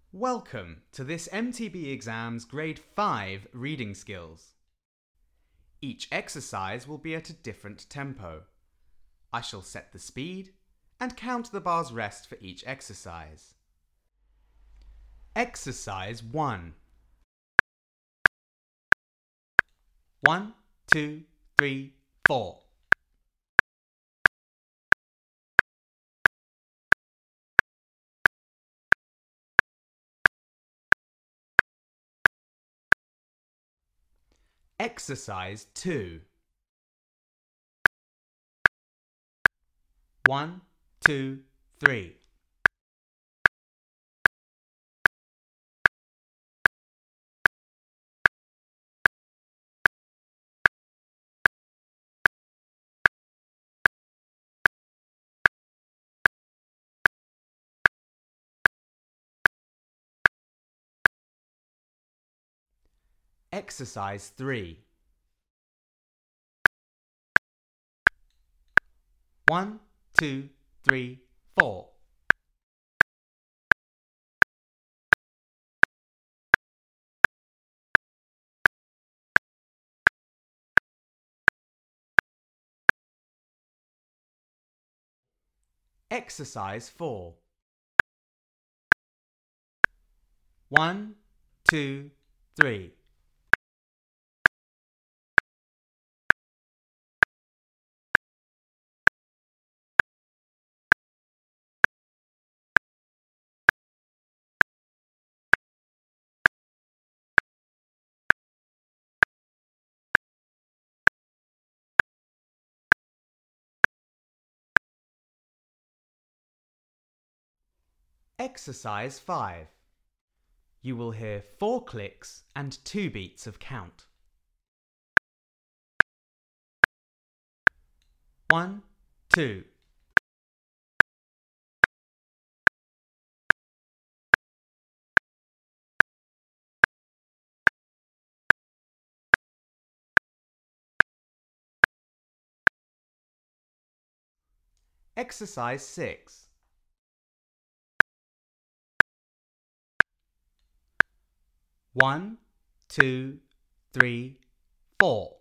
Welcome to this MTB exam's Grade 5 reading skills. Each exercise will be at a different tempo. I shall set the speed and count the bar's rest for each exercise. Exercise 1. 1, 2, 3, 4. Exercise 2. 1, 2, 3. Exercise 3. 1, 2, 3, 4. Exercise 4. 1, 2, 3. Exercise 5. You will hear 4 clicks and 2 beats of count. 1, 2. Exercise 6. 1, 2, 3, 4.